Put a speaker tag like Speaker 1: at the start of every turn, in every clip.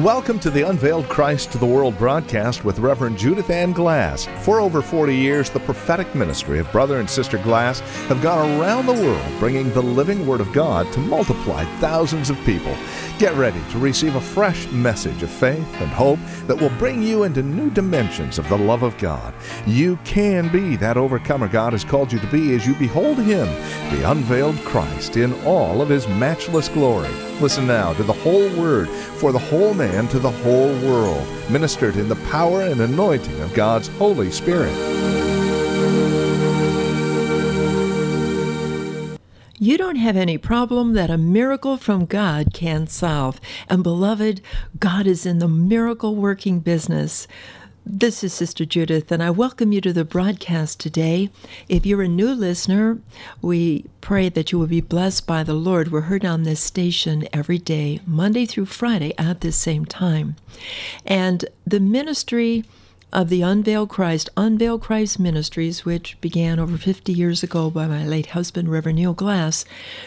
Speaker 1: Welcome to the Unveiled Christ to the World broadcast with Reverend Judith Ann Glass. For over 40 years, the prophetic ministry of Brother and Sister Glass have gone around the world bringing the living Word of God to multiply thousands of people. Get ready to receive a fresh message of faith and hope that will bring you into new dimensions of the love of God. You can be that overcomer God has called you to be as you behold Him, the unveiled Christ, in all of His matchless glory. Listen now to the whole Word for the whole man to the whole world, ministered in the power and anointing of God's Holy Spirit.
Speaker 2: You don't have any problem that a miracle from God can't solve. And beloved, God is in the miracle-working business. This is Sister Judith, and I welcome you to the broadcast today. If you're a new listener, we pray that you will be blessed by the Lord. We're heard on this station every day, Monday through Friday at this same time. And the ministry of the Unveiled Christ Ministries, which began over 50 years ago by my late husband, Reverend Neil Glass,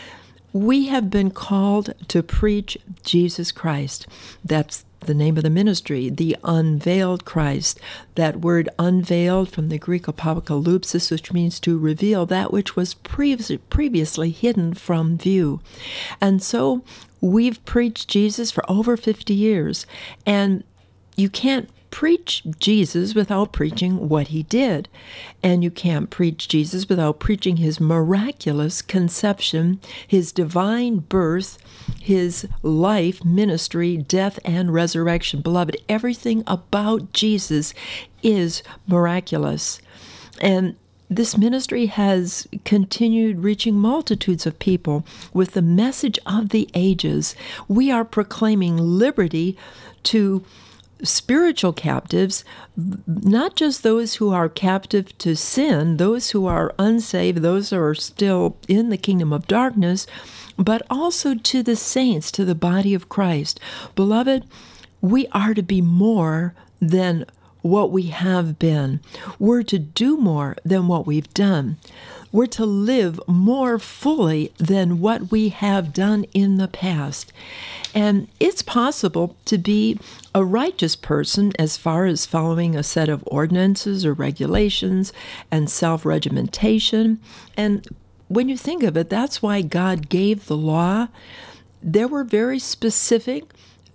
Speaker 2: we have been called to preach Jesus Christ. That's the name of the ministry, the Unveiled Christ. That word unveiled from the Greek apocalypsis, which means to reveal that which was previously hidden from view. And so we've preached Jesus for over 50 years, and you can't preach Jesus without preaching what He did. And you can't preach Jesus without preaching His miraculous conception, His divine birth, His life, ministry, death, and resurrection. Beloved, everything about Jesus is miraculous. And this ministry has continued reaching multitudes of people with the message of the ages. We are proclaiming liberty to spiritual captives, not just those who are captive to sin, those who are unsaved, those who are still in the kingdom of darkness, but also to the saints, to the body of Christ. Beloved, we are to be more than what we have been. We're to do more than what we've done. We're to live more fully than what we have done in the past. And it's possible to be a righteous person as far as following a set of ordinances or regulations and self-regimentation. And when you think of it, that's why God gave the law. There were very specific,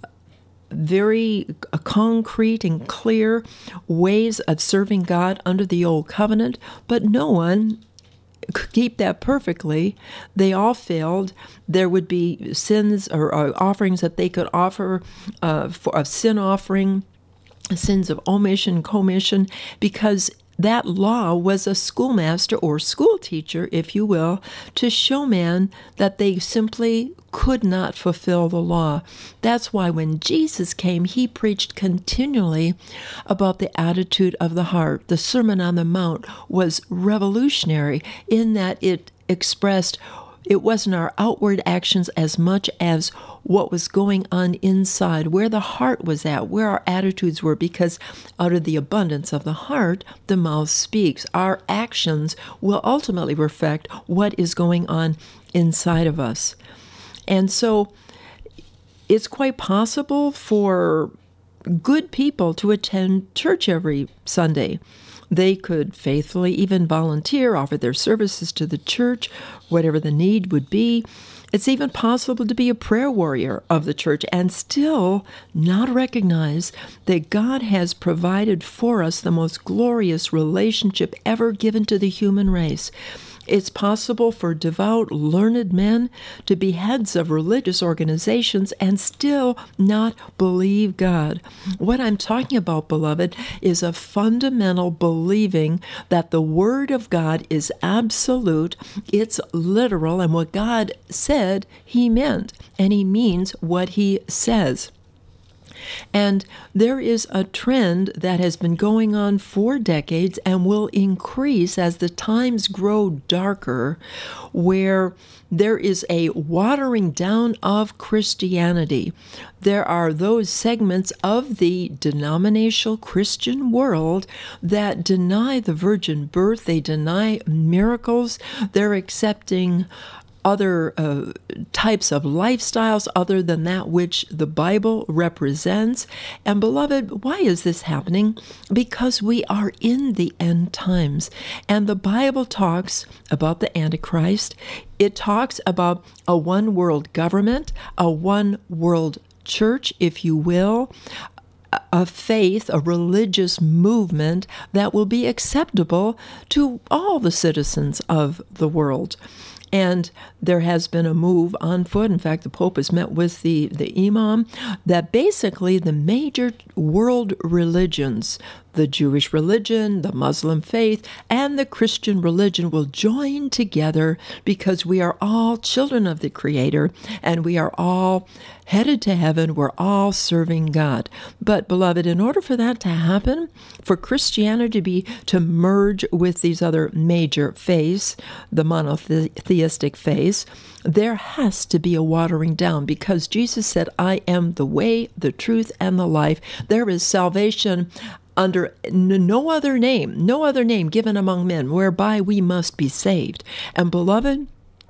Speaker 2: very concrete and clear ways of serving God under the Old Covenant, but no one could keep that perfectly. They all failed. There would be sins or offerings that they could offer for a sin offering, sins of omission, commission, because that law was a schoolmaster or school teacher, if you will, to show man that they simply could not fulfill the law. That's why when Jesus came, He preached continually about the attitude of the heart. The Sermon on the Mount was revolutionary in that it expressed it wasn't our outward actions as much as what was going on inside, where the heart was at, where our attitudes were, because out of the abundance of the heart, the mouth speaks. Our actions will ultimately reflect what is going on inside of us. And so it's quite possible for good people to attend church every Sunday. They could faithfully even volunteer, offer their services to the church, whatever the need would be. It's even possible to be a prayer warrior of the church and still not recognize that God has provided for us the most glorious relationship ever given to the human race. It's possible for devout, learned men to be heads of religious organizations and still not believe God. What I'm talking about, beloved, is a fundamental believing that the Word of God is absolute, it's literal, and what God said, He meant, and He means what He says. And there is a trend that has been going on for decades and will increase as the times grow darker, where there is a watering down of Christianity. There are those segments of the denominational Christian world that deny the virgin birth, they deny miracles, they're accepting other types of lifestyles other than that which the Bible represents. And beloved, why is this happening? Because we are in the end times. And the Bible talks about the Antichrist. It talks about a one world government, a one world church, if you will, a faith, a religious movement that will be acceptable to all the citizens of the world. And there has been a move on foot. In fact, the Pope has met with the imam that basically the major world religions, the Jewish religion, the Muslim faith, and the Christian religion will join together because we are all children of the Creator and we are all headed to heaven. We're all serving God. But, beloved, in order for that to happen, for Christianity to merge with these other major faiths, the monotheistic faiths, there has to be a watering down because Jesus said, I am the way, the truth, and the life. There is salvation under no other name given among men whereby we must be saved. And beloved,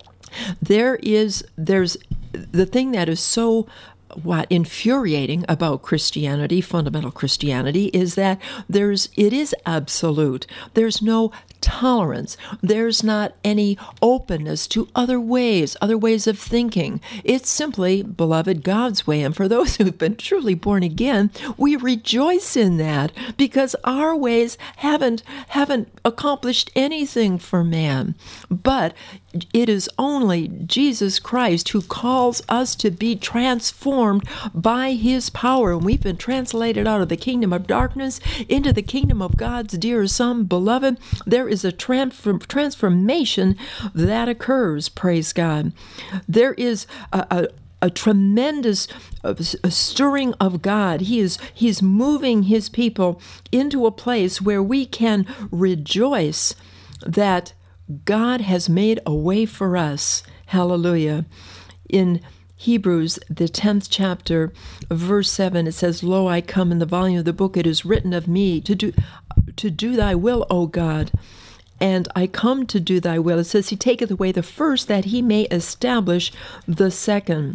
Speaker 2: there's the thing that is so infuriating about Christianity, fundamental Christianity, is that it is absolute. There's no tolerance. There's not any openness to other ways of thinking. It's simply, beloved, God's way. And for those who've been truly born again, we rejoice in that because our ways haven't accomplished anything for man. But it is only Jesus Christ who calls us to be transformed by his power. And we've been translated out of the kingdom of darkness into the kingdom of God's dear Son. Beloved, there is a transformation that occurs, praise God. There is a tremendous stirring of God. He's moving his people into a place where we can rejoice that God has made a way for us. Hallelujah. In Hebrews, the 10th chapter, verse 7, it says, Lo, I come in the volume of the book. It is written of me to do thy will, O God. And I come to do thy will. It says, he taketh away the first that he may establish the second.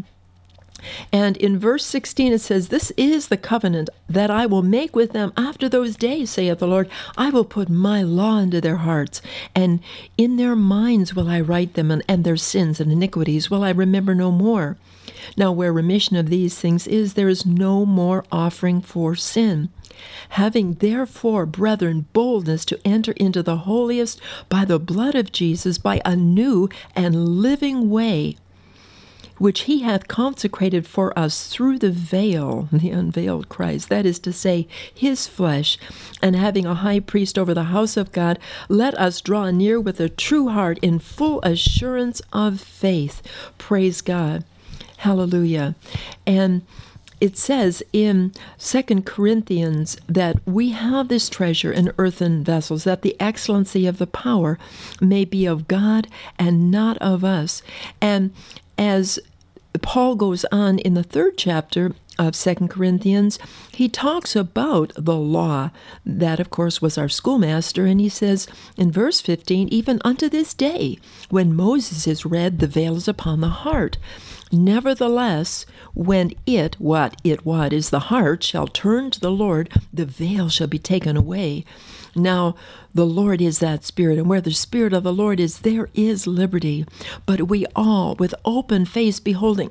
Speaker 2: And in verse 16 it says, This is the covenant that I will make with them after those days, saith the Lord. I will put my law into their hearts, and in their minds will I write them, and their sins and iniquities will I remember no more. Now where remission of these things is, there is no more offering for sin. Having therefore, brethren, boldness to enter into the holiest by the blood of Jesus, by a new and living way, which he hath consecrated for us through the veil, the unveiled Christ, that is to say, his flesh, and having a high priest over the house of God, let us draw near with a true heart in full assurance of faith. Praise God. Hallelujah. And it says in 2 Corinthians that we have this treasure in earthen vessels, that the excellency of the power may be of God and not of us. And as Paul goes on in the 3rd chapter of 2 Corinthians, he talks about the law. That, of course, was our schoolmaster. And he says in verse 15, even unto this day, when Moses is read, the veil is upon the heart. Nevertheless, when what is the heart, shall turn to the Lord, the veil shall be taken away. Now, the Lord is that Spirit, and where the Spirit of the Lord is, there is liberty. But we all, with open face, beholding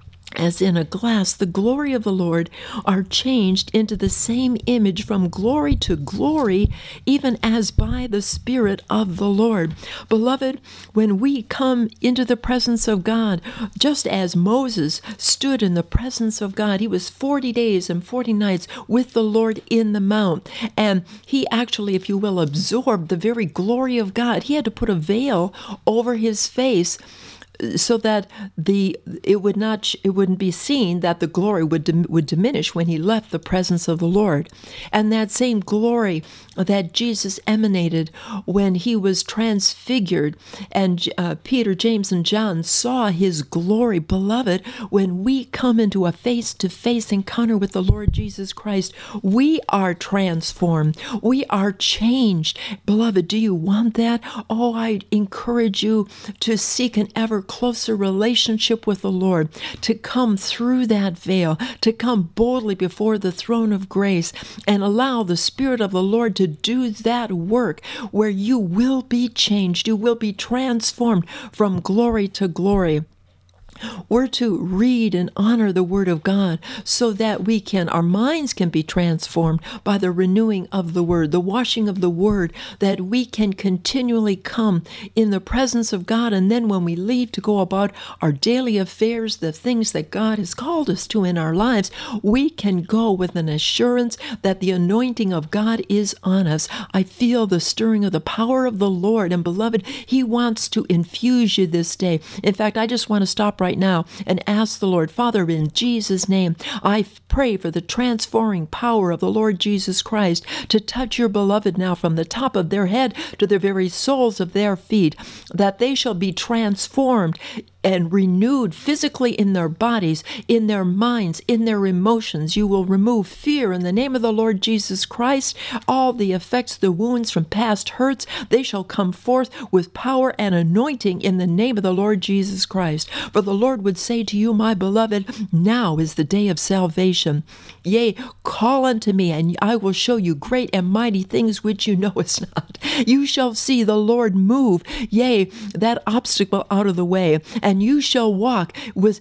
Speaker 2: as in a glass the glory of the Lord, are changed into the same image from glory to glory, even as by the Spirit of the Lord. Beloved, when we come into the presence of God, just as Moses stood in the presence of God, he was 40 days and 40 nights with the Lord in the mount, and he actually, if you will, absorbed the very glory of God. He had to put a veil over his face so that it wouldn't be seen that the glory would diminish when he left the presence of the Lord. And that same glory that Jesus emanated when he was transfigured, and Peter, James, and John saw his glory. Beloved, when we come into a face-to-face encounter with the Lord Jesus Christ, we are transformed. We are changed. Beloved, do you want that? Oh, I encourage you to seek an ever closer relationship with the Lord, to come through that veil, to come boldly before the throne of grace and allow the Spirit of the Lord to do that work where you will be changed, you will be transformed from glory to glory. We're to read and honor the Word of God so that our minds can be transformed by the renewing of the Word, the washing of the Word, that we can continually come in the presence of God. And then when we leave to go about our daily affairs, the things that God has called us to in our lives, we can go with an assurance that the anointing of God is on us. I feel the stirring of the power of the Lord. And beloved, He wants to infuse you this day. In fact, I just want to stop right now and ask the Lord, Father, in Jesus' name, I pray for the transforming power of the Lord Jesus Christ to touch your beloved now from the top of their head to the very soles of their feet, that they shall be transformed and renewed physically in their bodies, in their minds, in their emotions. You will remove fear in the name of the Lord Jesus Christ. All the effects, the wounds from past hurts, they shall come forth with power and anointing in the name of the Lord Jesus Christ. For the Lord would say to you, my beloved, now is the day of salvation. Yea, call unto me, and I will show you great and mighty things which you know is not. You shall see the Lord move, yea, that obstacle out of the way, and you shall walk with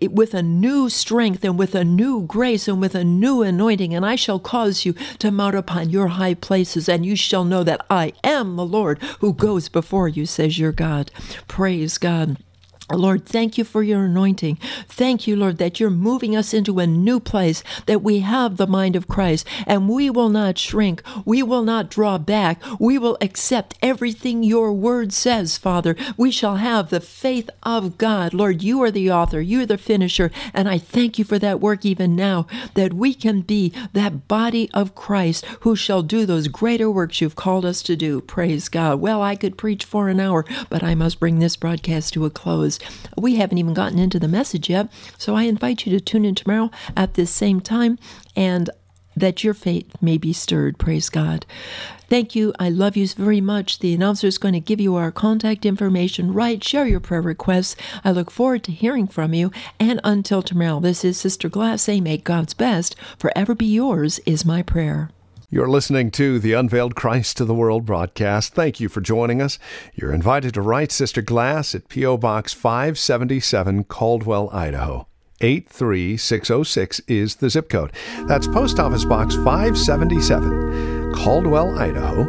Speaker 2: a new strength and with a new grace and with a new anointing, and I shall cause you to mount upon your high places, and you shall know that I am the Lord who goes before you, says your God. Praise God. Lord, thank you for your anointing. Thank you, Lord, that you're moving us into a new place, that we have the mind of Christ, and we will not shrink. We will not draw back. We will accept everything your word says, Father. We shall have the faith of God. Lord, you are the author. You're the finisher, and I thank you for that work even now, that we can be that body of Christ who shall do those greater works you've called us to do. Praise God. Well, I could preach for an hour, but I must bring this broadcast to a close. We haven't even gotten into the message yet, so I invite you to tune in tomorrow at this same time, and that your faith may be stirred. Praise God. Thank you. I love you very much. The announcer is going to give you our contact information. Write, share your prayer requests. I look forward to hearing from you. And until tomorrow, this is Sister Glass saying, may God's best forever be yours is my prayer.
Speaker 1: You're listening to the Unveiled Christ to the World broadcast. Thank you for joining us. You're invited to write Sister Glass at P.O. Box 577, Caldwell, Idaho. 83606 is the zip code. That's Post Office Box 577, Caldwell, Idaho.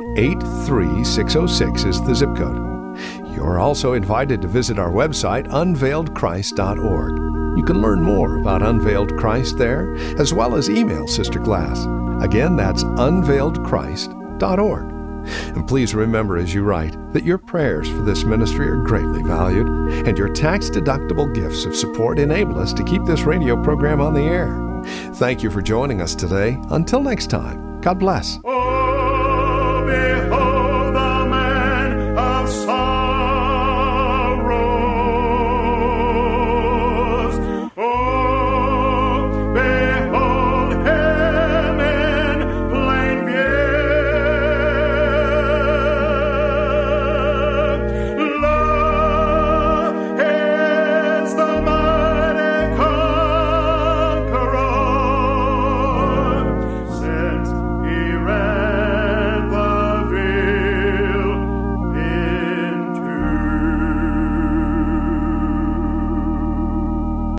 Speaker 1: 83606 is the zip code. You're also invited to visit our website, unveiledchrist.org. You can learn more about Unveiled Christ there, as well as email Sister Glass. Again, that's unveiledchrist.org. And please remember as you write that your prayers for this ministry are greatly valued, and your tax-deductible gifts of support enable us to keep this radio program on the air. Thank you for joining us today. Until next time, God bless.